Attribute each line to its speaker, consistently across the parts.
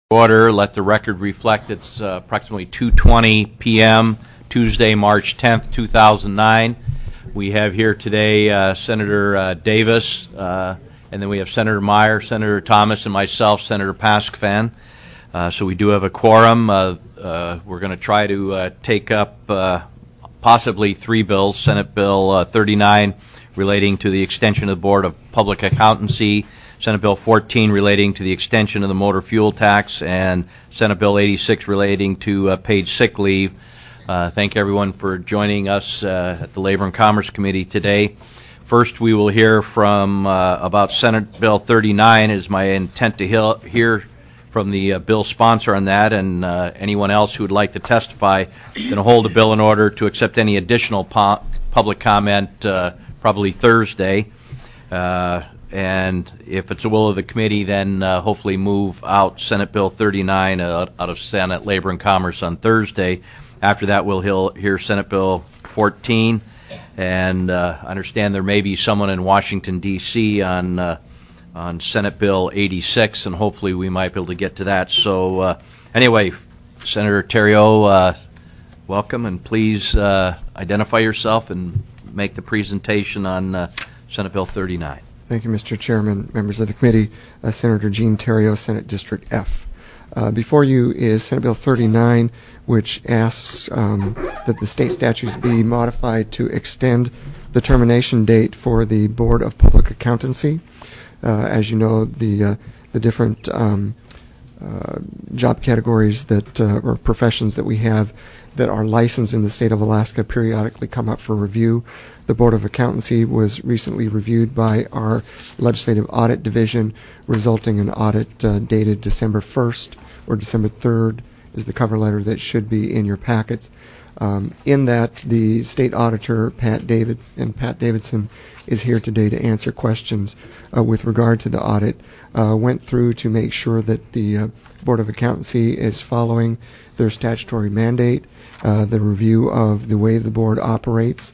Speaker 1: Order. Let the record reflect it's approximately 2:20 p.m. Tuesday, March 10th, 2009. We have here today Senator Davis, and then we have Senator Meyer, Senator Thomas, and myself, Senator Paskvan. So we do have a quorum. We're going to try to take up possibly three bills: Senate Bill 39 relating to the extension of the Board of Public Accountancy, Senate Bill 14 relating to the extension of the motor fuel tax, and Senate Bill 86 relating to paid sick leave. Thank everyone for joining us at the Labor and Commerce Committee today. First, we will hear from about Senate Bill 39. It is my intent to hear from the bill sponsor on that, and anyone else who would like to testify. Going to hold the bill in order to accept any additional public comment probably Thursday. And if it's the will of the committee, then hopefully move out Senate Bill 39 out of Senate Labor and Commerce on Thursday. After that, we'll hear Senate Bill 14, and I understand there may be someone in Washington, D.C. on Senate Bill 86, and hopefully we might be able to get to that. So anyway, Senator Theriault, welcome, and please identify yourself and make the presentation on Senate Bill 39.
Speaker 2: Thank you, Mr. Chairman, members of the committee. Senator Gene Theriault, Senate District F. Before you is Senate Bill 39, which asks that the state statutes be modified to extend the termination date for the Board of Public Accountancy. As you know, the different job categories that or professions that we have that are licensed in the state of Alaska periodically come up for review. The Board of Accountancy was recently reviewed by our Legislative Audit Division, resulting in an audit dated December 1st or December 3rd is the cover letter that should be in your packets. In that, the state auditor, Pat Davidson, is here today to answer questions with regard to the audit. Went through to make sure that the Board of Accountancy is following their statutory mandate, the review of the way the board operates.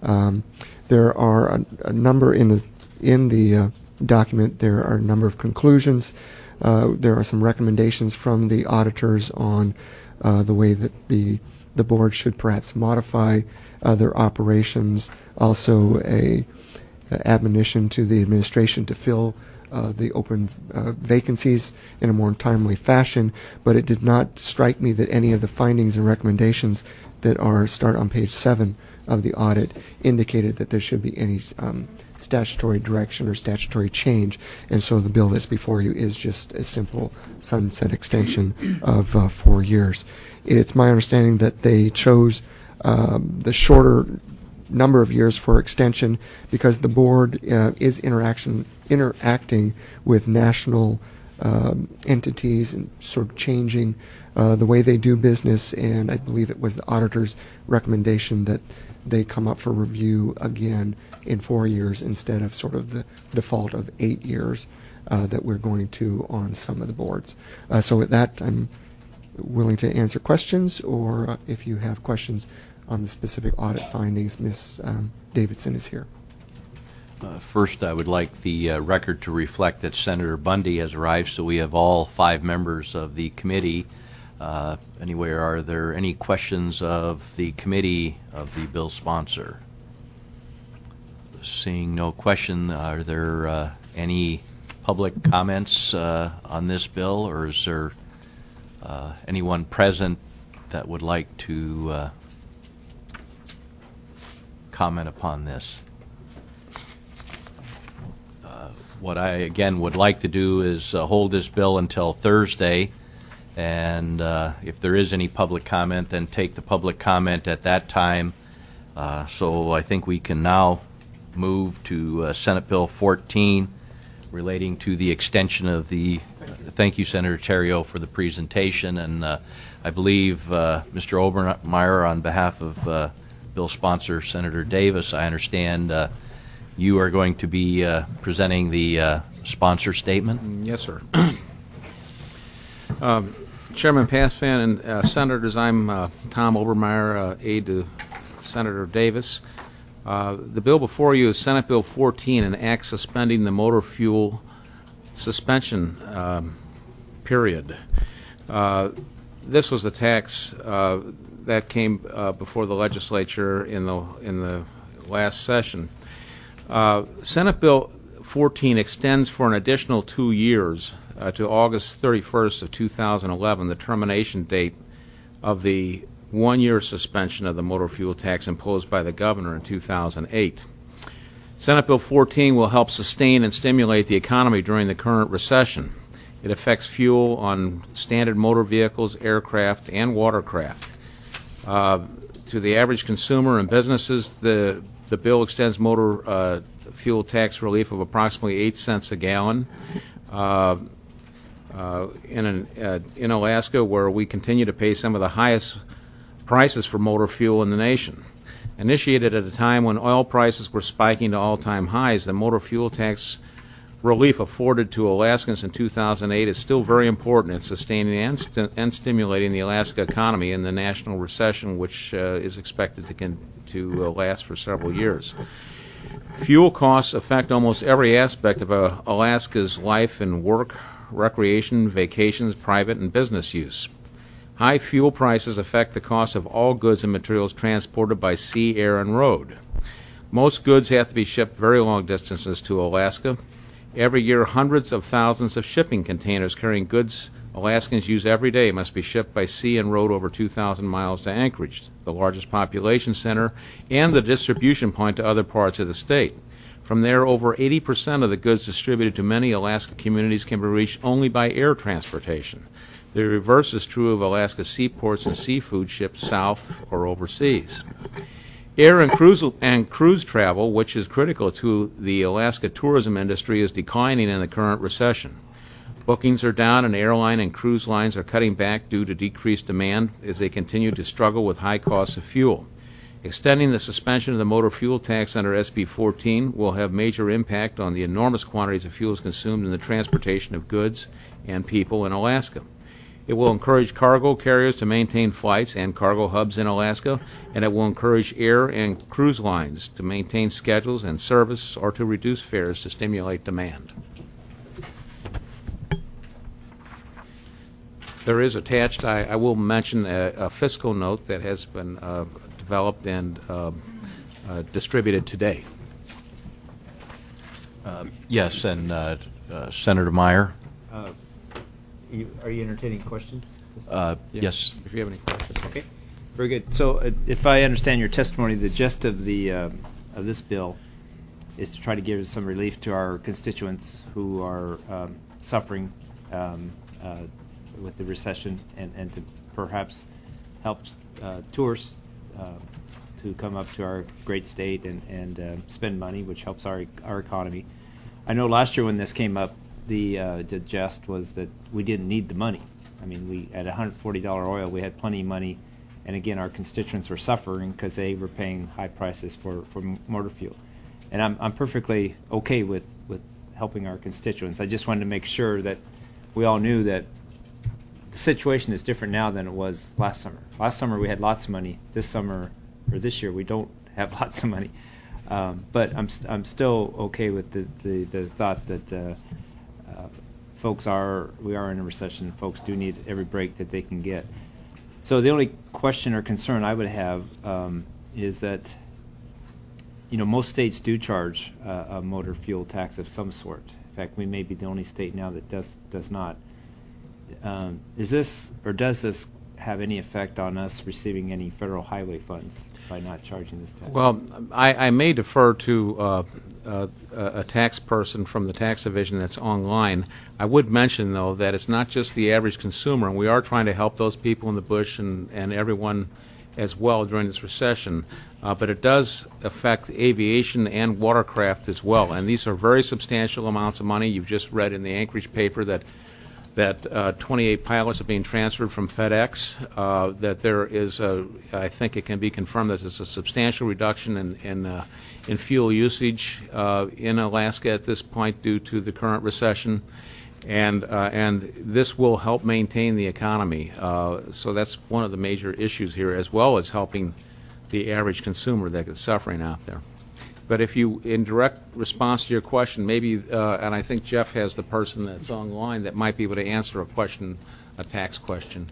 Speaker 2: There are a number in the document. There are a number of conclusions. There are some recommendations from the auditors on the way that the board should perhaps modify their operations. Also, a admonition to the administration to fill the open vacancies in a more timely fashion. But it did not strike me that any of the findings and recommendations that start on page 7 of the audit indicated that there should be any statutory direction or statutory change, and so the bill that's before you is just a simple sunset extension of 4 years. It's my understanding that they chose the shorter number of years for extension because the board is interacting with national entities and sort of changing the way they do business, and I believe it was the auditor's recommendation that they come up for review again in 4 years instead of sort of the default of 8 years that we're going to on some of the boards. So with that, I'm willing to answer questions, or if you have questions on the specific audit findings, Ms. Davidson is here.
Speaker 1: First, I would like the record to reflect that Senator Bundy has arrived, so we have all 5 members of the committee. Anyway, are there any questions of the committee of the bill sponsor? Seeing no question, are there any public comments on this bill, or is there anyone present that would like to comment upon this? What I, again, would like to do is hold this bill until Thursday, and if there is any public comment, then take the public comment at that time. So I think we can now move to Senate Bill 14 relating to the extension of the... Thank you, Senator Theriault, for the presentation, and I believe Mr. Obermeyer, on behalf of bill sponsor Senator Davis, I understand you are going to be presenting the sponsor statement?
Speaker 3: Yes, sir. Chairman Paskvan and Senators, I'm Tom Obermeyer, aide to Senator Davis. The bill before you is Senate Bill 14, an act suspending the motor fuel suspension period. This was the tax that came before the legislature in the last session. Senate Bill 14 extends for an additional 2 years to August 31st of 2011, the termination date of the one-year suspension of the motor fuel tax imposed by the governor in 2008. Senate Bill 14 will help sustain and stimulate the economy during the current recession. It affects fuel on standard motor vehicles, aircraft, and watercraft. To the average consumer and businesses, the bill extends motor fuel tax relief of approximately 8 cents a gallon. In Alaska, where we continue to pay some of the highest prices for motor fuel in the nation. Initiated at a time when oil prices were spiking to all-time highs, the motor fuel tax relief afforded to Alaskans in 2008 is still very important in sustaining and stimulating the Alaska economy in the national recession, which is expected to last for several years. Fuel costs affect almost every aspect of Alaska's life and work, recreation, vacations, private and business use. High fuel prices affect the cost of all goods and materials transported by sea, air, and road. Most goods have to be shipped very long distances to Alaska. Every year, hundreds of thousands of shipping containers carrying goods Alaskans use every day must be shipped by sea and road over 2,000 miles to Anchorage, the largest population center and the distribution point to other parts of the state. From there, over 80% of the goods distributed to many Alaska communities can be reached only by air transportation. The reverse is true of Alaska seaports and seafood shipped south or overseas. Air and cruise travel, which is critical to the Alaska tourism industry, is declining in the current recession. Bookings are down, and airline and cruise lines are cutting back due to decreased demand as they continue to struggle with high costs of fuel. Extending the suspension of the motor fuel tax under SB 14 will have major impact on the enormous quantities of fuels consumed in the transportation of goods and people in Alaska. It will encourage cargo carriers to maintain flights and cargo hubs in Alaska, and it will encourage air and cruise lines to maintain schedules and service or to reduce fares to stimulate demand. There is attached, I will mention a fiscal note that has been developed and distributed today.
Speaker 1: Yes, and Senator Meyer.
Speaker 4: Are you entertaining questions?
Speaker 1: Yes.
Speaker 3: If you have any questions.
Speaker 4: Okay. Very good. So, if I understand your testimony, the gist of this bill is to try to give some relief to our constituents who are suffering with the recession, and to perhaps help tourists to come up to our great state and spend money, which helps our economy. I know last year when this came up, the jest was that we didn't need the money. I mean, we at $140 oil, we had plenty of money, and again, our constituents were suffering because they were paying high prices for motor fuel. And I'm perfectly okay with helping our constituents. I just wanted to make sure that we all knew that the situation is different now than it was last summer. Last summer we had lots of money. This summer, or this year, we don't have lots of money. But I'm still okay with the thought that we are in a recession. Folks do need every break that they can get. So the only question or concern I would have is that, most states do charge a motor fuel tax of some sort. In fact, we may be the only state now that does not. Does this have any effect on us receiving any federal highway funds by not charging this tax?
Speaker 3: Well, I may defer to a tax person from the tax division that's online. I would mention, though, that it's not just the average consumer, and we are trying to help those people in the bush and everyone as well during this recession, but it does affect aviation and watercraft as well, and these are very substantial amounts of money. You've just read in the Anchorage paper that 28 pilots are being transferred from FedEx, that there is I think it can be confirmed that there's a substantial reduction in fuel usage in Alaska at this point due to the current recession, and this will help maintain the economy. So that's one of the major issues here, as well as helping the average consumer that is suffering out there. But if you, in direct response to your question, maybe, and I think Jeff has the person that's online that might be able to answer a question a tax question.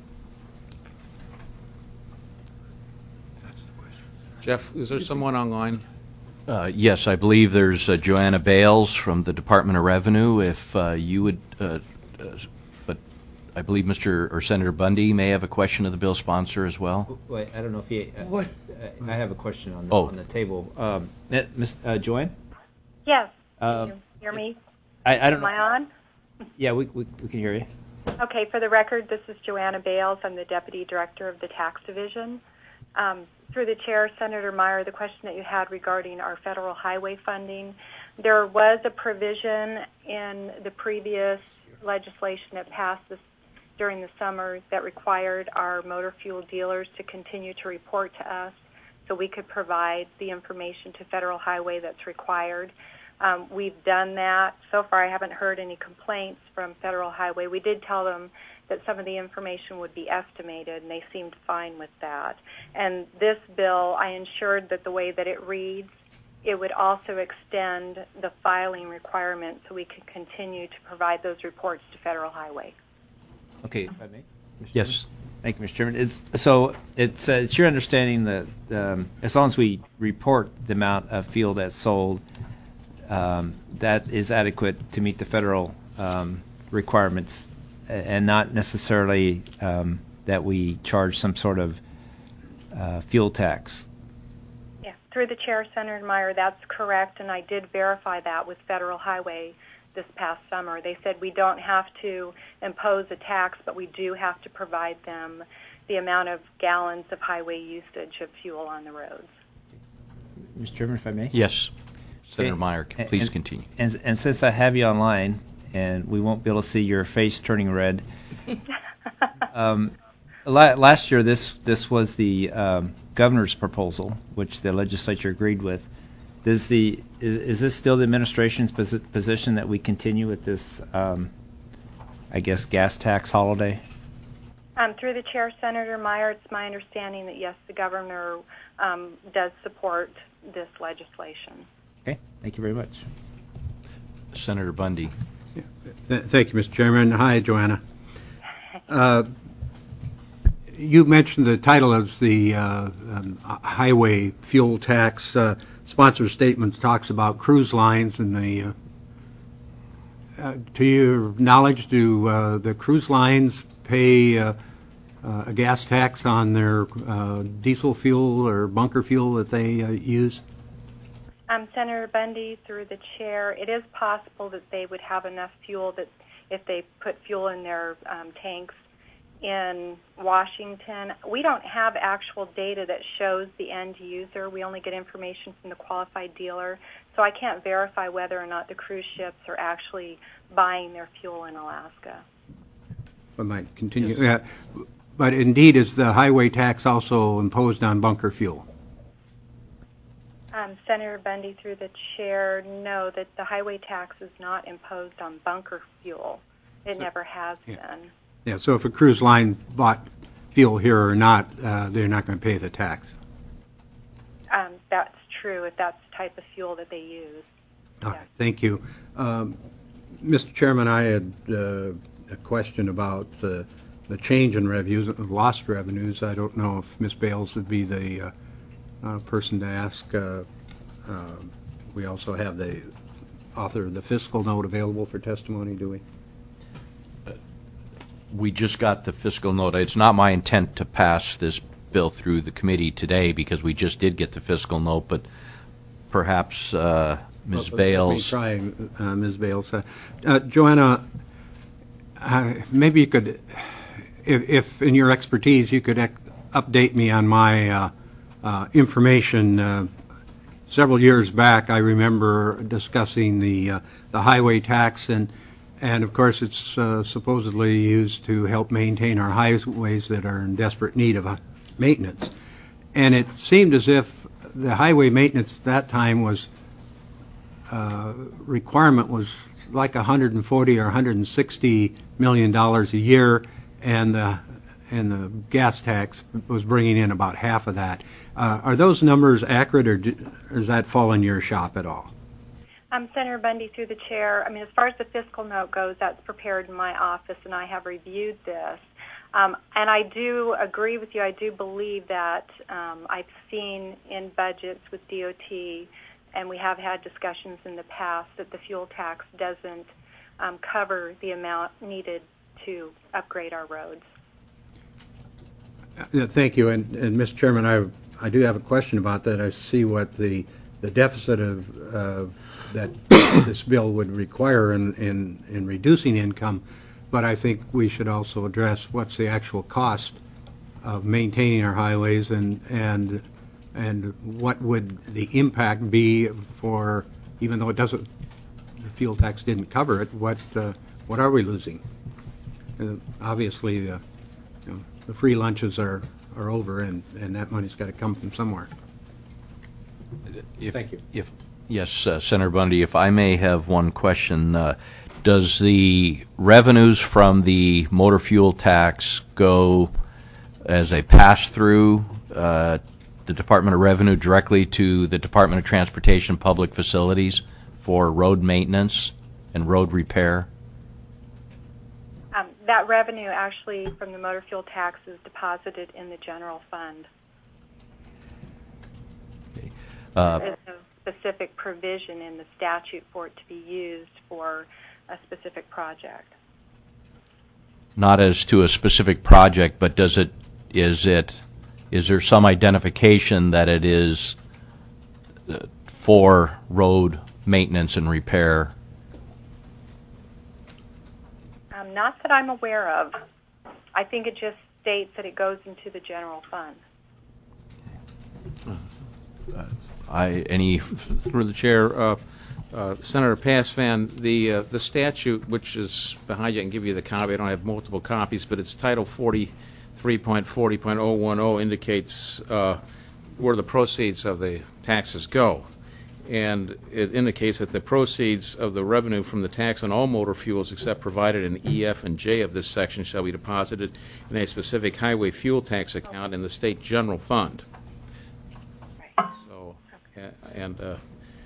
Speaker 3: Jeff, is there someone online?
Speaker 1: Yes, I believe there's Joanna Bales from the Department of Revenue. If you would, but I believe Mr. or Senator Bundy may have a question of the bill sponsor as well.
Speaker 4: Wait, I don't know if he.
Speaker 5: What?
Speaker 4: I have a question on
Speaker 1: Oh.
Speaker 4: on the table. Miss Joanne?
Speaker 6: Yes. Can you hear me?
Speaker 4: I don't
Speaker 6: Am
Speaker 4: know.
Speaker 6: I on?
Speaker 4: Yeah, we can hear you.
Speaker 6: Okay, for the record, this is Joanna Bales. I'm the Deputy Director of the Tax Division. Through the Chair, Senator Meyer, the question that you had regarding our federal highway funding, there was a provision in the previous legislation that passed during the summer that required our motor fuel dealers to continue to report to us so we could provide the information to Federal Highway that's required. We've done that. So far, I haven't heard any complaints from Federal Highway. We did tell them that some of the information would be estimated, and they seemed fine with that. And this bill, I ensured that the way that it reads, it would also extend the filing requirement so we could continue to provide those reports to Federal Highway.
Speaker 4: Okay, if I may. Mr.
Speaker 1: Yes.
Speaker 4: Chairman? Thank you, Mr. Chairman. It's your understanding that as long as we report the amount of fuel that's sold, that is adequate to meet the federal requirements, and not necessarily that we charge some sort of fuel tax.
Speaker 6: Yeah, through the Chair, Senator Meyer, that's correct, and I did verify that with Federal Highway this past summer. They said we don't have to impose a tax, but we do have to provide them the amount of gallons of highway usage of fuel on the roads.
Speaker 4: Mr. Chairman, if I may?
Speaker 1: Yes, Senator
Speaker 4: Okay.
Speaker 1: Meyer, please continue.
Speaker 4: And since I have you online, and we won't be able to see your face turning red, last year this was the governor's proposal, which the legislature agreed with. Is this still the administration's position that we continue with this, I guess, gas tax holiday?
Speaker 6: Through the Chair, Senator Meyer, it's my understanding that, yes, the governor does support this legislation.
Speaker 4: Okay, thank you very much.
Speaker 1: Senator Bundy.
Speaker 5: Thank you, Mr. Chairman. Hi, Joanna. You mentioned the title as the highway fuel tax. Sponsor statement talks about cruise lines, and the. To your knowledge, do the cruise lines pay a gas tax on their diesel fuel or bunker fuel that they use?
Speaker 6: Senator Bundy, through the Chair, it is possible that they would have enough fuel that if they put fuel in their tanks in Washington. We don't have actual data that shows the end user. We only get information from the qualified dealer, so I can't verify whether or not the cruise ships are actually buying their fuel in Alaska.
Speaker 5: I might continue. Yes. But indeed, is the highway tax also imposed on bunker fuel?
Speaker 6: Senator Bundy, through the Chair, no, that the highway tax is not imposed on bunker fuel. It never has been.
Speaker 5: Yeah, so if a cruise line bought fuel here or not, they're not going to pay the tax.
Speaker 6: That's true if that's the type of fuel that they use.
Speaker 5: All right, thank you. Mr. Chairman, I had a question about the change in revenues, lost revenues. I don't know if Ms. Bales would be the person to ask. We also have the author of the fiscal note available for testimony, do we?
Speaker 1: We just got the fiscal note. It's not my intent to pass this bill through the committee today because we just did get the fiscal note, but perhaps Ms. Bales.
Speaker 5: Let me try, Ms. Bales. Joanna, maybe you could, if in your expertise, you could update me on my information. Several years back, I remember discussing the highway tax, and of course, it's supposedly used to help maintain our highways that are in desperate need of maintenance. And it seemed as if the highway maintenance at that time was requirement was like $140 or $160 million a year, and the gas tax was bringing in about half of that. Are those numbers accurate, or does that fall in your shop at all?
Speaker 6: Senator Bundy, through the Chair, as far as the fiscal note goes, that's prepared in my office, and I have reviewed this. And I do agree with you. I do believe that I've seen in budgets with DOT, and we have had discussions in the past, that the fuel tax doesn't cover the amount needed to upgrade our roads.
Speaker 5: Thank you. And Mr. Chairman, I do have a question about that. I see what the deficit of that this bill would require in reducing income, but I think we should also address what's the actual cost of maintaining our highways and what would the impact be for, even though the fuel tax didn't cover it, what are we losing? Obviously, the free lunches are over, and that money's got to come from somewhere. Thank you.
Speaker 1: Yes, Senator Bundy, if I may have one question. Does the revenues from the motor fuel tax go as a pass-through, the Department of Revenue directly to the Department of Transportation public facilities for road maintenance and road repair?
Speaker 6: That revenue actually from the motor fuel tax is deposited in the general fund.
Speaker 1: Okay.
Speaker 6: There's no specific provision in the statute for it to be used for a specific project.
Speaker 1: Not as to a specific project, but is there some identification that it is for road maintenance and repair?
Speaker 6: Not that I'm aware of. I think it just states that it goes into the general fund.
Speaker 3: Through the chair, Senator Pasvan, the statute, which is behind you, I can give you the copy. I don't have multiple copies, but it's Title 43.40.010 indicates where the proceeds of the taxes go. And it indicates that the proceeds of the revenue from the tax on all motor fuels except provided in E, F, and J of this section shall be deposited in a specific highway fuel tax account in the state general fund. So, and I'd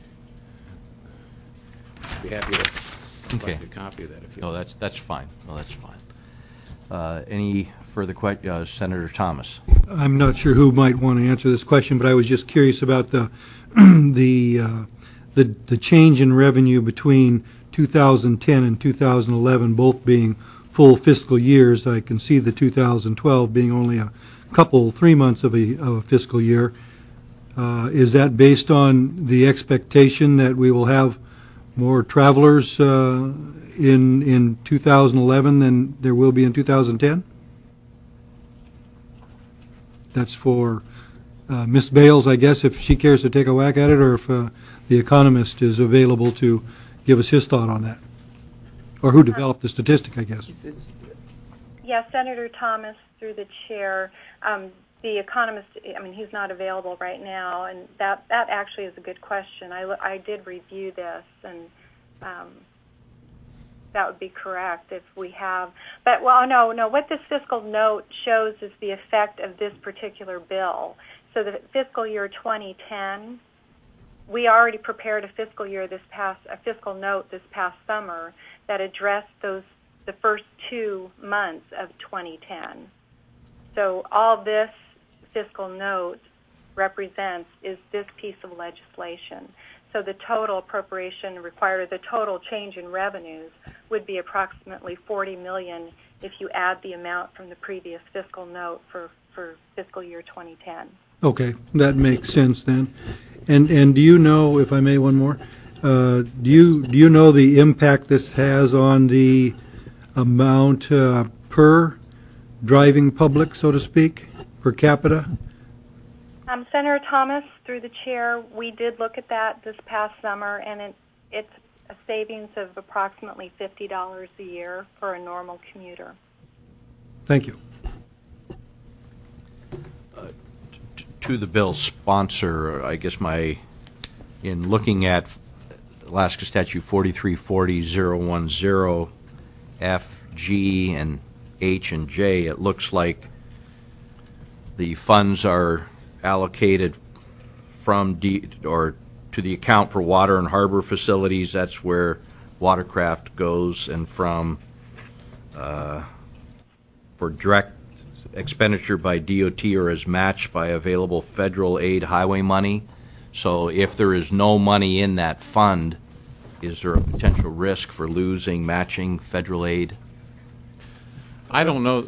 Speaker 3: be happy to provide you a copy of that if you
Speaker 1: want. No, that's fine. No, that's fine. Any further questions? Senator Thomas.
Speaker 7: I'm not sure who might want to answer this question, but I was just curious about the change in revenue between 2010 and 2011, both being full fiscal years. I can see the 2012 being only a couple, 3 months of a fiscal year. Is that based on the expectation that we will have more travelers in 2011 than there will be in 2010? That's for Ms. Bales, I guess, if she cares to take a whack at it, or if the economist is available to give us his thought on that, or who developed the statistic, I guess.
Speaker 6: Yeah, Senator Thomas, through the chair. The economist, he's not available right now, and that actually is a good question. I did review this, and that would be correct if we have. But, no, what this fiscal note shows is the effect of this particular bill. So the fiscal year 2010, we already prepared a fiscal note this past summer that addressed the first 2 months of 2010. So all this fiscal note represents is this piece of legislation. So the total appropriation required, the total change in revenues, would be approximately $40 million if you add the amount from the previous fiscal note for fiscal year 2010.
Speaker 7: Okay, that makes sense then. And do you know, if I may, one more, do you know the impact this has on the amount per driving public, so to speak, per capita?
Speaker 6: Senator Thomas, through the chair, we did look at that this past summer, and it's a savings of approximately $50 a year for a normal commuter.
Speaker 7: Thank you.
Speaker 1: To the bill's sponsor, I guess in looking at Alaska Statute 4340.010 F, G, and H and J, it looks like the funds are allocated from to the account for water and harbor facilities. That's where watercraft goes, and for for direct expenditure by DOT or is matched by available federal aid highway money. So if there is no money in that fund, is there a potential risk for losing matching federal aid?
Speaker 3: I don't know,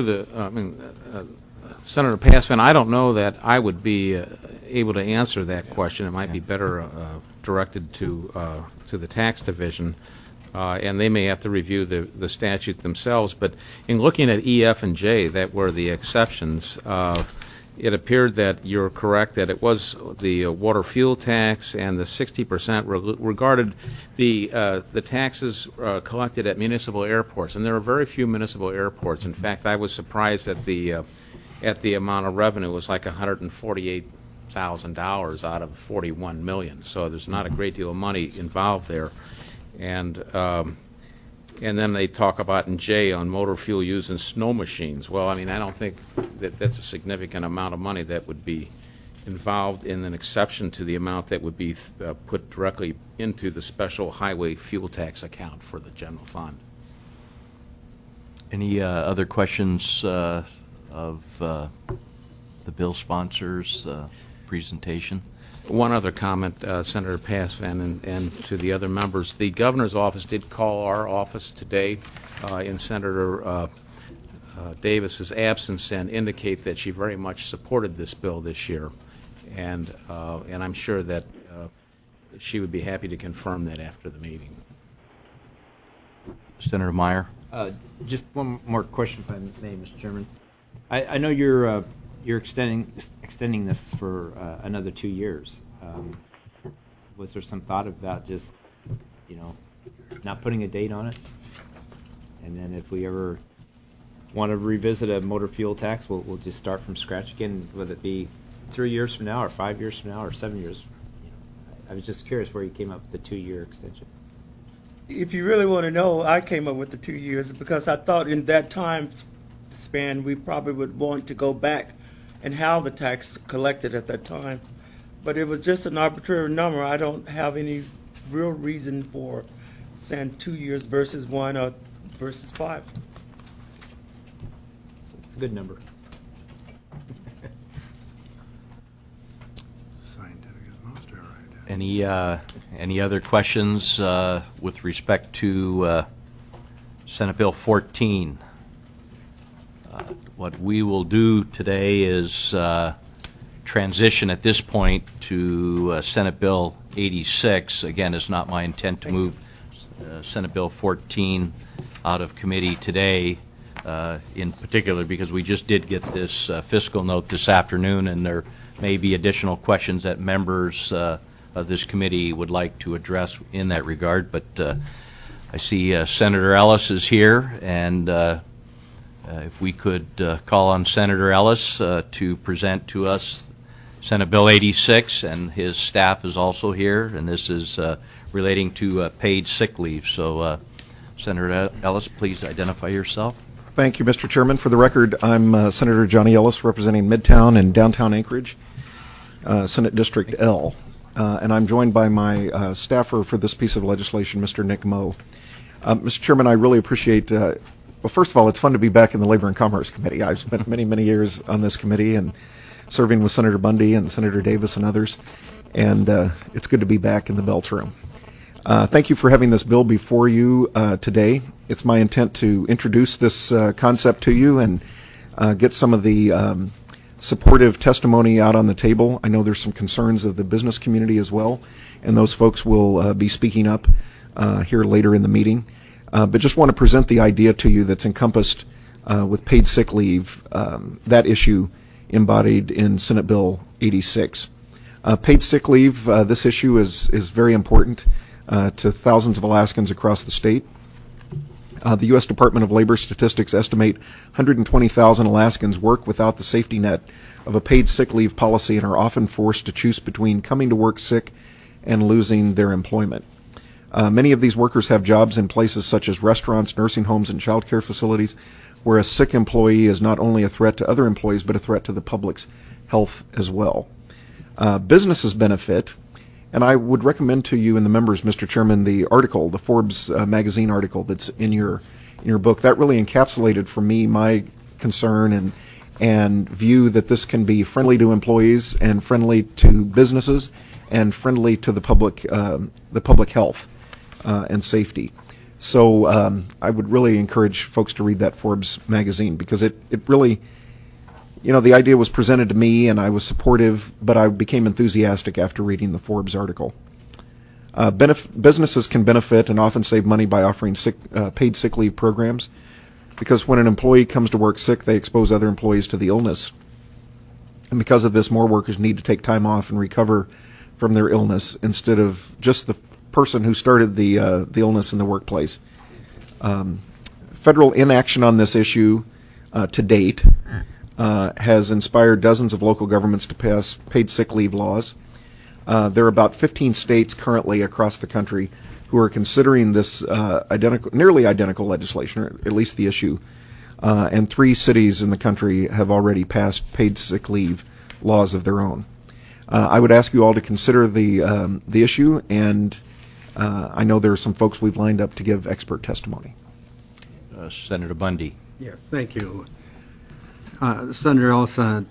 Speaker 3: Senator Passman, I don't know that I would be able to answer that question. It might be better directed to the Tax Division, and they may have to review the statute themselves. But in looking at E, F, and J, that were the exceptions, it appeared that you're correct that it was the water fuel tax and the 60% regarded the taxes collected at municipal airports, and there are very few municipal airports. In fact, I was surprised at the amount of revenue. It was like $148,000 out of $41 million. So there's not a great deal of money involved there, and then they talk about in J on motor fuel used in snow machines. Well, I mean, I don't think that that's a significant amount of money that would be involved in an exception to the amount that would be put directly into the special highway fuel tax account for the general fund.
Speaker 1: Any other questions of the bill sponsors' presentation?
Speaker 3: One other comment, Senator Passman, and to the other members. The governor's office did call our office today in Senator Davis's absence and indicate that she very much supported this bill this year, and I'm sure that she would be happy to confirm that after the meeting.
Speaker 1: Senator Meyer?
Speaker 4: Just one more question, if I may, Mr. Chairman. I know you're extending this for another 2 years. Was there some thought about just, not putting a date on it? And then if we ever want to revisit a motor fuel tax, we'll just start from scratch again, whether it be 3 years from now or 5 years from now or 7 years. I was just curious where you came up with the 2-year extension.
Speaker 8: If you really want to know, I came up with the 2 years because I thought in that time span we probably would want to go back and have the tax collected at that time. But it was just an arbitrary number. I don't have any real reason for saying 2 years versus 1 or versus 5.
Speaker 4: It's a good number.
Speaker 1: Any other questions with respect to Senate Bill 14? What we will do today is transition at this point to Senate Bill 86. Again, it's not my intent to move Senate Bill 14 out of committee today, in particular because we just did get this fiscal note this afternoon, and there may be additional questions that members of this committee would like to address in that regard. But I see Senator Ellis is here, and if we could call on Senator Ellis to present to us Senate Bill 86, and his staff is also here, and this is relating to paid sick leave. So Senator Ellis, please identify yourself.
Speaker 9: Thank you, Mr. Chairman. For the record, I'm Senator Johnny Ellis, representing Midtown and Downtown Anchorage, Senate District L. And I'm joined by my staffer for this piece of legislation, Mr. Nick Moe. Mr. Chairman, I really appreciate, well, first of all, it's fun to be back in the Labor and Commerce Committee. I've spent many, many years on this committee and serving with Senator Bundy and Senator Davis and others, and it's good to be back in the Belts room. Thank you for having this bill before you today. It's my intent to introduce this concept to you and get some of the supportive testimony out on the table. I know there's some concerns of the business community as well, and those folks will be speaking up here later in the meeting. But just want to present the idea to you that's encompassed with paid sick leave, that issue embodied in Senate Bill 86. Paid sick leave, this issue is very important to thousands of Alaskans across the state. The U.S. Department of Labor statistics estimate 120,000 Alaskans work without the safety net of a paid sick leave policy and are often forced to choose between coming to work sick and losing their employment. Many of these workers have jobs in places such as restaurants, nursing homes, and child care facilities, where a sick employee is not only a threat to other employees, but a threat to the public's health as well. Businesses benefit, and I would recommend to you and the members, Mr. Chairman, the article, the Forbes magazine article that's in your book. That really encapsulated for me my concern and view that this can be friendly to employees and friendly to businesses and friendly to the public health and safety. So I would really encourage folks to read that Forbes magazine, because it really, the idea was presented to me and I was supportive, but I became enthusiastic after reading the Forbes article. Businesses can benefit and often save money by offering paid sick leave programs, because when an employee comes to work sick, they expose other employees to the illness. And because of this, more workers need to take time off and recover from their illness instead of just the person who started the illness in the workplace. Federal inaction on this issue to date has inspired dozens of local governments to pass paid sick leave laws. There are about 15 states currently across the country who are considering this nearly identical legislation, or at least the issue. And 3 cities in the country have already passed paid sick leave laws of their own. I would ask you all to consider the issue, and I know there are some folks we've lined up to give expert testimony.
Speaker 1: Senator Bundy.
Speaker 5: Yes, thank you. Senator Ellis, and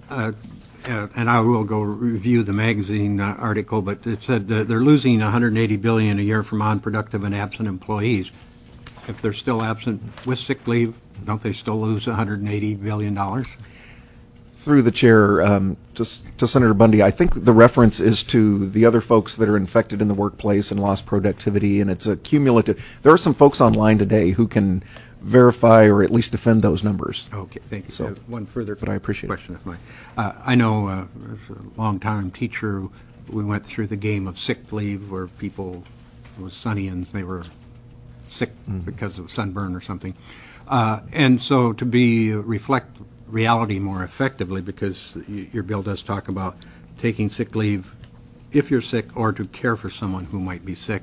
Speaker 5: I will go review the magazine article, but it said they're losing $180 billion a year from unproductive and absent employees. If they're still absent with sick leave, don't they still lose $180 billion?
Speaker 9: Through the chair, just to Senator Bundy, I think the reference is to the other folks that are infected in the workplace and lost productivity, and it's a cumulative. There are some folks online today who can verify or at least defend those numbers.
Speaker 5: Okay, thank you.
Speaker 9: So,
Speaker 5: one further
Speaker 9: but I appreciate
Speaker 5: question of mine. I know as a long-time teacher, we went through the game of sick leave where people, it was sunny and they were sick because of sunburn or something. And so to reflect reality more effectively, because your bill does talk about taking sick leave if you're sick or to care for someone who might be sick.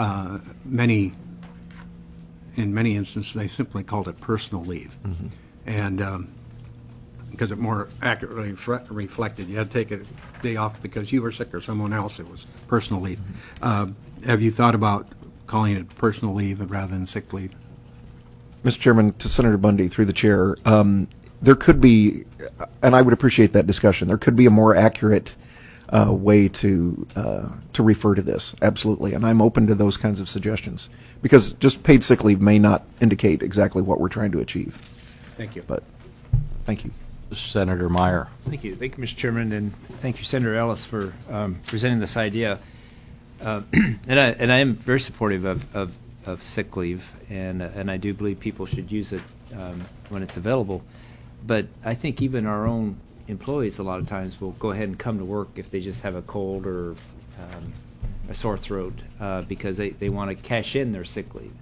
Speaker 5: In many instances, they simply called it personal leave. And because it more accurately reflected, you had to take a day off because you were sick or someone else, it was personal leave. Have you thought about calling it personal leave rather than sick leave?
Speaker 9: Mr. Chairman, to Senator Bundy, through the chair, there could be, and I would appreciate that discussion, there could be a more accurate way to refer to this, absolutely, and I'm open to those kinds of suggestions, because just paid sick leave may not indicate exactly what we're trying to achieve.
Speaker 5: Thank you.
Speaker 9: But thank you.
Speaker 1: Senator Meyer.
Speaker 4: Thank you, Mr. Chairman, and thank you, Senator Ellis, for presenting this idea. And I am very supportive of sick leave, and I do believe people should use it when it's available. But I think even our own employees a lot of times will go ahead and come to work if they just have a cold or a sore throat because they want to cash in their sick leave.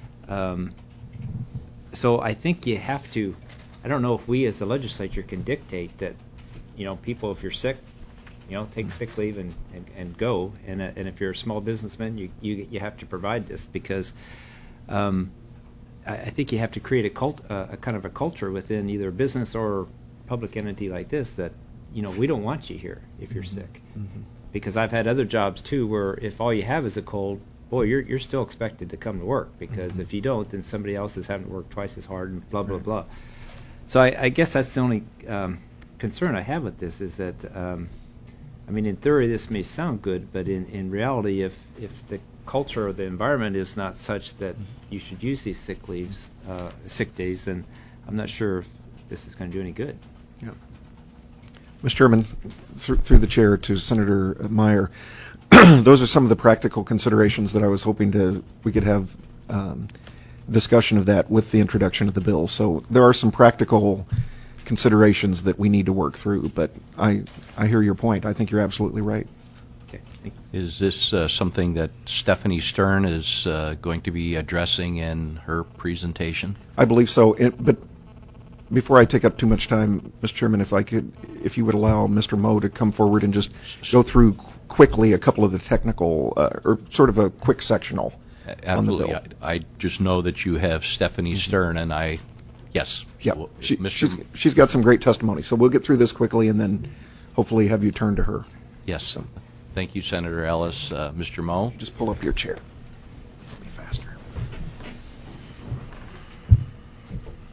Speaker 4: So I think you have to, I don't know if we as the legislature can dictate that, people, if you're sick, take sick leave and go. And if you're a small businessman, you have to provide this, because I think you have to create a kind of a culture within either a business or public entity like this that, we don't want you here if you're sick. Because I've had other jobs too where if all you have is a cold, boy, you're still expected to come to work, because if you don't, then somebody else is having to work twice as hard and blah, blah, blah. So I guess that's the only concern I have with this, is that, in theory this may sound good, but in reality, if the culture or the environment is not such that you should use these sick days, then I'm not sure if this is going to do any good.
Speaker 9: Yeah. Mr. Chairman, through the chair to Senator Meyer, those are some of the practical considerations that I was hoping we could have discussion of that with the introduction of the bill. So there are some practical considerations that we need to work through, but I hear your point. I think you're absolutely right.
Speaker 4: Okay.
Speaker 1: Is this something that Stephanie Stern is going to be addressing in her presentation?
Speaker 9: I believe so. But before I take up too much time, Mr. Chairman, if you would allow Mr. Moe to come forward and just go through quickly a couple of the technical, or sort of a quick sectional on the bill.
Speaker 1: Absolutely. I just know that you have Stephanie Stern, and yes.
Speaker 9: Yeah, she's got some great testimony, so we'll get through this quickly and then hopefully have you turn to her.
Speaker 1: Yes. So. Thank you, Senator Ellis. Mr. Moe?
Speaker 9: Just pull up your chair. It'll be faster.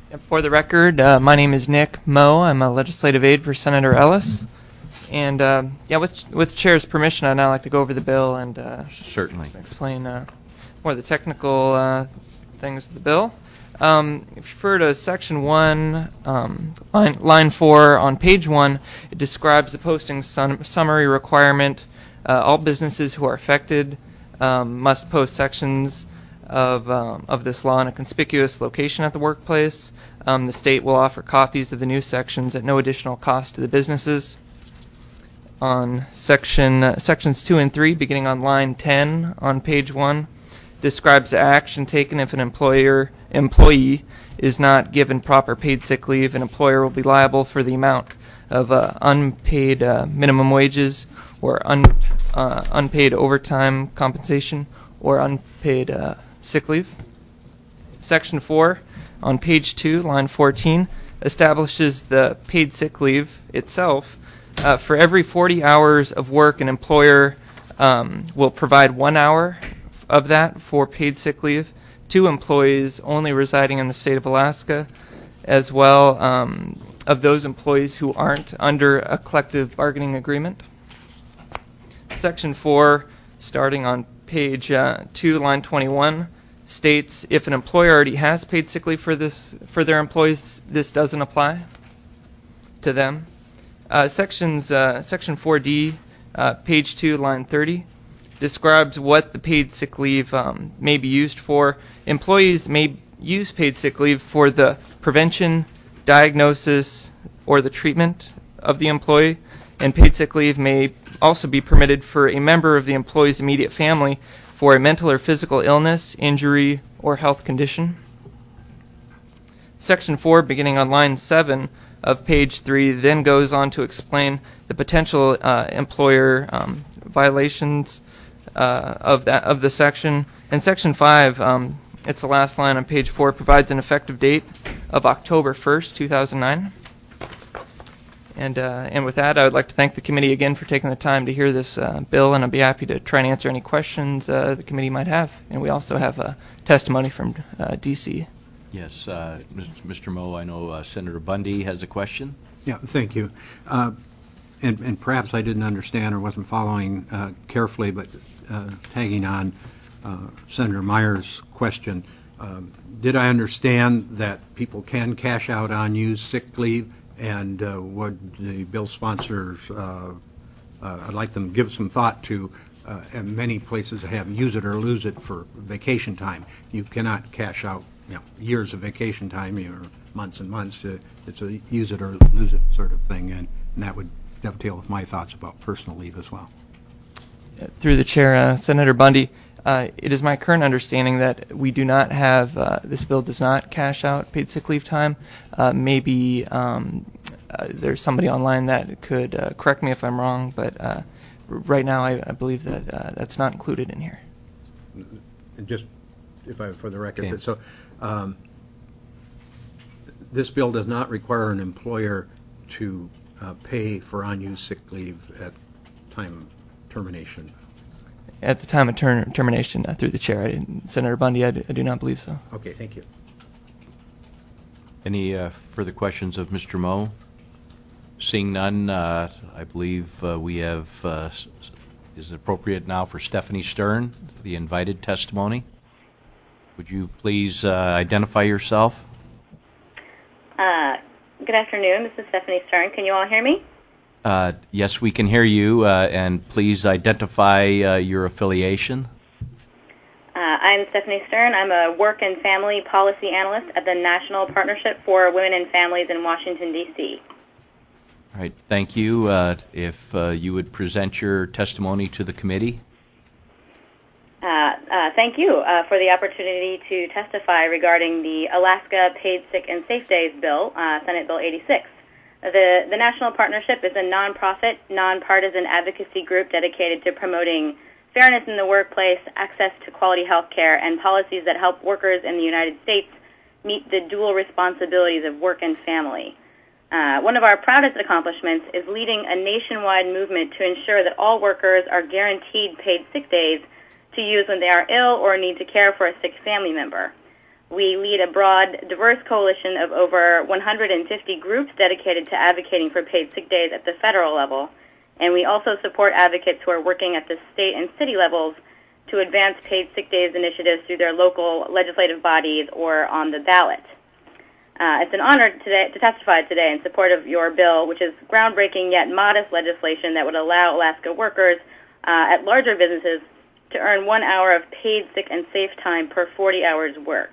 Speaker 10: For the record, my name is Nick Moe. I'm a legislative aide for Senator Ellis. And with Chair's permission, I'd now like to go over the bill and
Speaker 1: Certainly.
Speaker 10: explain more of the technical things of the bill. If you refer to Section 1, line 4 on page 1, it describes the posting summary requirement. All businesses who are affected must post sections of this law in a conspicuous location at the workplace. The state will offer copies of the new sections at no additional cost to the businesses. On sections 2 and 3, beginning on line 10 on page 1, describes the action taken if an employee is not given proper paid sick leave. An employer will be liable for the amount of unpaid minimum wages or unpaid overtime compensation or unpaid sick leave. Section 4 on page 2, line 14, establishes the paid sick leave itself. For every 40 hours of work, an employer will provide 1 hour of that for paid sick leave to employees only residing in the state of Alaska, as well of those employees who aren't under a collective bargaining agreement. Section 4, starting on page 2, line 21, states if an employer already has paid sick leave for their employees, this doesn't apply to them. Section 4D, page 2, line 30, describes what the paid sick leave may be used for. Employees may use paid sick leave for the prevention, diagnosis, or the treatment of the employee, and paid sick leave may also be permitted for a member of the employee's immediate family for a mental or physical illness, injury, or health condition. Section 4, beginning on line 7 of page 3, then goes on to explain the potential employer violations of the section. And Section 5, it's the last line on page 4, provides an effective date of October 1st, 2009. And with that, I would like to thank the committee again for taking the time to hear this bill, and I'd be happy to try and answer any questions the committee might have. And we also have a testimony from D.C.
Speaker 1: Yes, Mr. Moe, I know Senator Bundy has a question.
Speaker 5: Yeah, thank you. And perhaps I didn't understand or wasn't following carefully, but tagging on Senator Meyer's question, did I understand that people can cash out unused sick leave, and would the bill sponsors, I'd like them to give some thought to, and many places have use it or lose it for vacation time. You cannot cash out years of vacation time or months and months. It's a use it or lose it sort of thing, and that would dovetail with my thoughts about personal leave as well.
Speaker 10: Through the chair, Senator Bundy, it is my current understanding that we do not have, this bill does not cash out paid sick leave time. Maybe there's somebody online that could correct me if I'm wrong, but right now I believe that that's not included in here.
Speaker 5: And just for the record,
Speaker 1: okay.
Speaker 5: So this bill does not require an employer to pay for unused sick leave at time of termination.
Speaker 10: At the time of termination, through the chair, Senator Bundy, I do not believe so.
Speaker 5: Okay, thank you.
Speaker 1: Any further questions of Mr. Moe? Seeing none, I believe we have, is it appropriate now for Stephanie Stern, the invited testimony? Would you please identify yourself?
Speaker 11: Good afternoon. This is Stephanie Stern. Can you all hear me?
Speaker 1: Yes, we can hear you, and please identify your affiliation.
Speaker 11: I'm Stephanie Stern. I'm a work and family policy analyst at the National Partnership for Women and Families in Washington, D.C.
Speaker 1: All right, thank you. If you would present your testimony to the committee.
Speaker 11: Thank you for the opportunity to testify regarding the Alaska Paid Sick and Safe Days Bill, Senate Bill 86. The National Partnership is a nonprofit, nonpartisan advocacy group dedicated to promoting fairness in the workplace, access to quality health care, and policies that help workers in the United States meet the dual responsibilities of work and family. One of our proudest accomplishments is leading a nationwide movement to ensure that all workers are guaranteed paid sick days to use when they are ill or need to care for a sick family member. We lead a broad, diverse coalition of over 150 groups dedicated to advocating for paid sick days at the federal level, and we also support advocates who are working at the state and city levels to advance paid sick days initiatives through their local legislative bodies or on the ballot. It's an honor today to testify today in support of your bill, which is groundbreaking yet modest legislation that would allow Alaska workers at larger businesses to earn 1 hour of paid sick and safe time per 40 hours worked.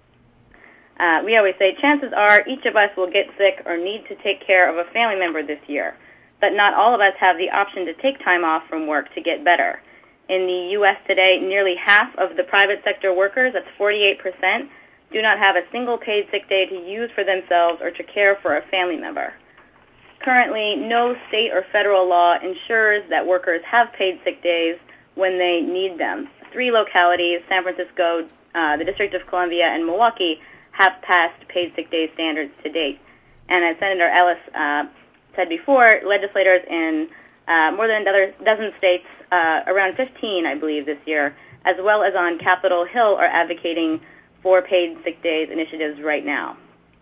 Speaker 11: We always say chances are each of us will get sick or need to take care of a family member this year, but not all of us have the option to take time off from work to get better. In the U.S. today, nearly half of the private sector workers, that's 48%, do not have a single paid sick day to use for themselves or to care for a family member. Currently, no state or federal law ensures that workers have paid sick days when they need them. 3 localities, San Francisco, the District of Columbia, and Milwaukee, have passed paid sick day standards to date. And as Senator Ellis said before, legislators in more than a dozen states, around 15, I believe, this year, as well as on Capitol Hill, are advocating for paid sick days initiatives right now.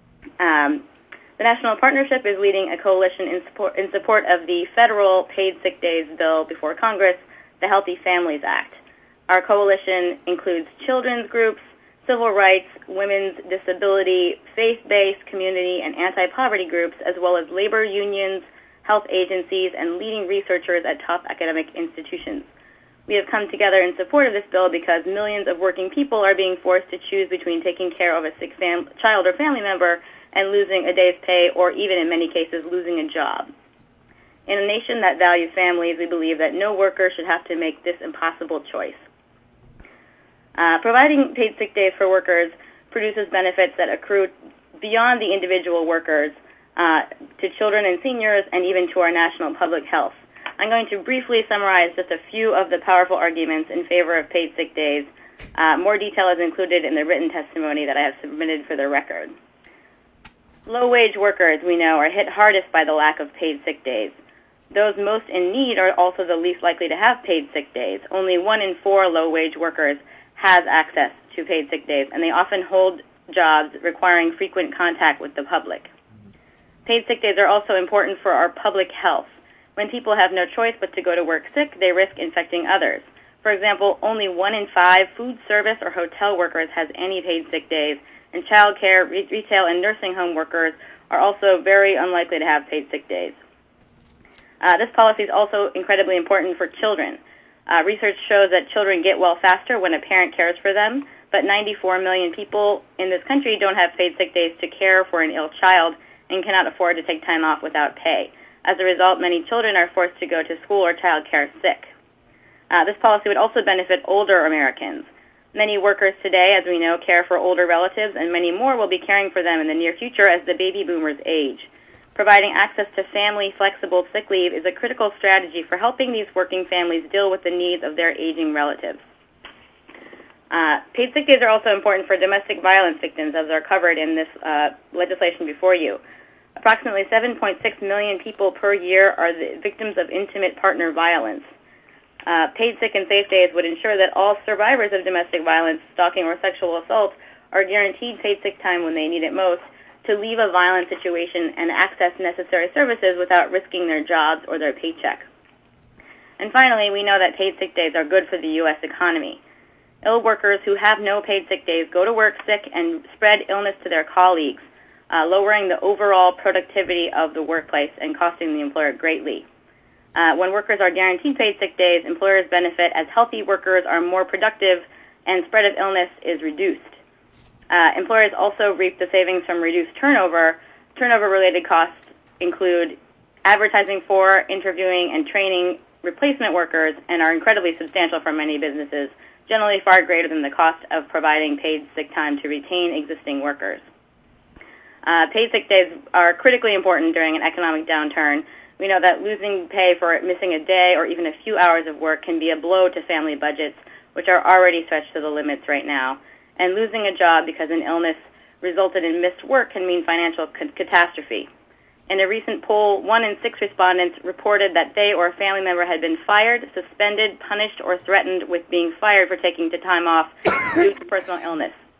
Speaker 11: The National Partnership is leading a coalition in support of the federal paid sick days bill before Congress, the Healthy Families Act. Our coalition includes children's groups, civil rights, women's disability, faith-based, community, and anti-poverty groups, as well as labor unions, health agencies, and leading researchers at top academic institutions. We have come together in support of this bill because millions of working people are being forced to choose between taking care of a sick child or family member and losing a day's pay, or even in many cases losing a job. In a nation that values families, we believe that no worker should have to make this impossible choice. Providing paid sick days for workers produces benefits that accrue beyond the individual workers to children and seniors and even to our national public health. I'm going to briefly summarize just a few of the powerful arguments in favor of paid sick days. More detail is included in the written testimony that I have submitted for the record. Low-wage workers, we know, are hit hardest by the lack of paid sick days. Those most in need are also the least likely to have paid sick days. Only 1 in 4 low-wage workers has access to paid sick days, and they often hold jobs requiring frequent contact with the public. Paid sick days are also important for our public health. When people have no choice but to go to work sick, they risk infecting others. For example, only 1 in 5 food service or hotel workers has any paid sick days, and child care, retail, and nursing home workers are also very unlikely to have paid sick days. This policy is also incredibly important for children. Research shows that children get well faster when a parent cares for them, but 94 million people in this country don't have paid sick days to care for an ill child and cannot afford to take time off without pay. As a result, many children are forced to go to school or child care sick. This policy would also benefit older Americans. Many workers today, as we know, care for older relatives, and many more will be caring for them in the near future as the baby boomers age. Providing access to family-flexible sick leave is a critical strategy for helping these working families deal with the needs of their aging relatives. Paid sick days are also important for domestic violence victims, as are covered in this legislation before you. Approximately 7.6 million people per year are the victims of intimate partner violence. Paid sick and safe days would ensure that all survivors of domestic violence, stalking, or sexual assault are guaranteed paid sick time when they need it most to leave a violent situation and access necessary services without risking their jobs or their paycheck. And finally, we know that paid sick days are good for the U.S. economy. Ill workers who have no paid sick days go to work sick and spread illness to their colleagues, lowering the overall productivity of the workplace and costing the employer greatly. When workers are guaranteed paid sick days, employers benefit as healthy workers are more productive and spread of illness is reduced. Employers also reap the savings from reduced turnover. Turnover-related costs include advertising for, interviewing, and training replacement workers and are incredibly substantial for many businesses, generally far greater than the cost of providing paid sick time to retain existing workers. Paid sick days are critically important during an economic downturn. We know that losing pay for missing a day or even a few hours of work can be a blow to family budgets, which are already stretched to the limits right now. And losing a job because an illness resulted in missed work can mean financial catastrophe. In a recent poll, 1 in 6 respondents reported that they or a family member had been fired, suspended, punished, or threatened with being fired for taking time off due to personal illness.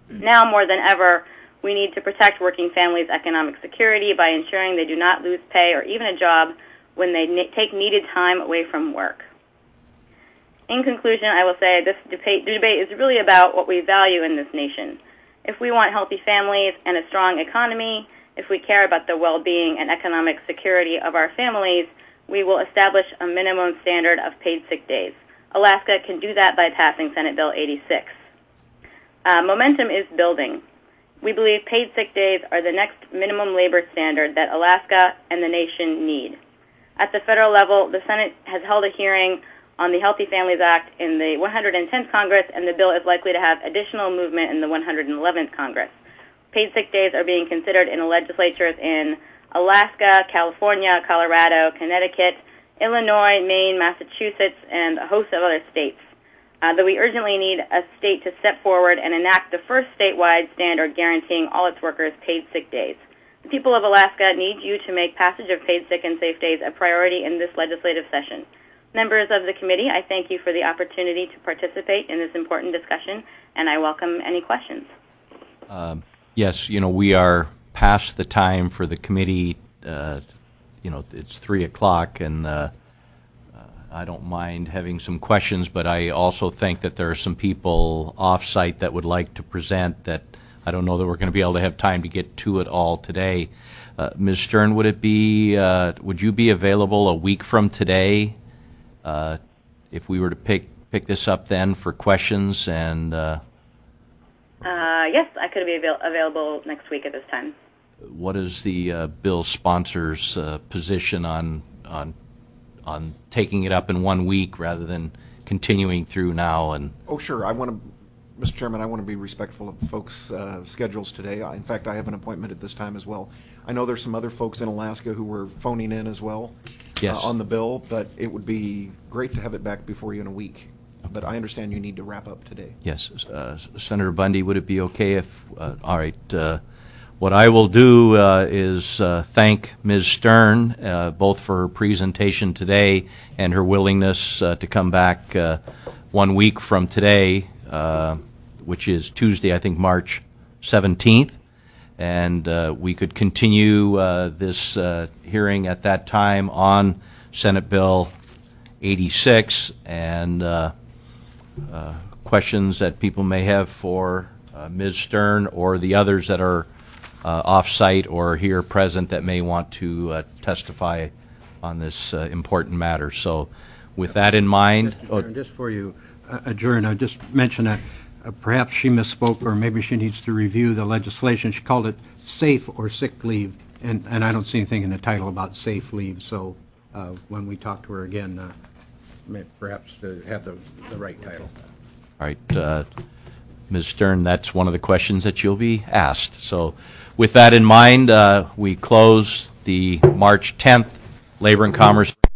Speaker 11: Now more than ever, we need to protect working families' economic security by ensuring they do not lose pay or even a job when they take needed time away from work. In conclusion, I will say this debate is really about what we value in this nation. If we want healthy families and a strong economy, if we care about the well-being and economic security of our families, we will establish a minimum standard of paid sick days. Alaska can do that by passing Senate Bill 86. Momentum is building. We believe paid sick days are the next minimum labor standard that Alaska and the nation need. At the federal level, the Senate has held a hearing on the Healthy Families Act in the 110th Congress, and the bill is likely to have additional movement in the 111th Congress. Paid sick days are being considered in the legislatures in Alaska, California, Colorado, Connecticut, Illinois, Maine, Massachusetts, and a host of other states. Though we urgently need a state to step forward and enact the first statewide standard guaranteeing all its workers paid sick days. The people of Alaska need you to make passage of paid sick and safe days a priority in this legislative session. Members of the committee, I thank you for the opportunity to participate in this important discussion, and I welcome any questions.
Speaker 1: Yes, we are past the time for the committee. It's 3 o'clock, and I don't mind having some questions, but I also think that there are some people off-site that would like to present that I don't know that we're going to be able to have time to get to it all today. Ms. Stern, would you be available a week from today if we were to pick this up then for questions? And
Speaker 11: yes, I could be available next week at this time.
Speaker 1: What is the bill sponsor's position on taking it up in 1 week rather than continuing through now? And
Speaker 9: sure. Mr. Chairman, I want to be respectful of folks' schedules today. In fact, I have an appointment at this time as well. I know there's some other folks in Alaska who were phoning in as well on the bill, but it would be great to have it back before you in a week. But I understand you need to wrap up today.
Speaker 1: Yes. Senator Bundy, would it be okay if, all right, what I will do is thank Ms. Stern both for her presentation today and her willingness to come back 1 week from today, which is Tuesday, I think March 17th. And we could continue this hearing at that time on Senate Bill 86 and questions that people may have for Ms. Stern or the others that are off-site or here present that may want to testify on this important matter. So with that in mind...
Speaker 5: Just for you adjourn, I just mentioned that perhaps she misspoke or maybe she needs to review the legislation. She called it safe or sick leave, and I don't see anything in the title about safe leave. So when we talk to her again, perhaps to have the right title.
Speaker 1: All right. Ms. Stern, that's one of the questions that you'll be asked. So with that in mind, we close the March 10th Labor and Commerce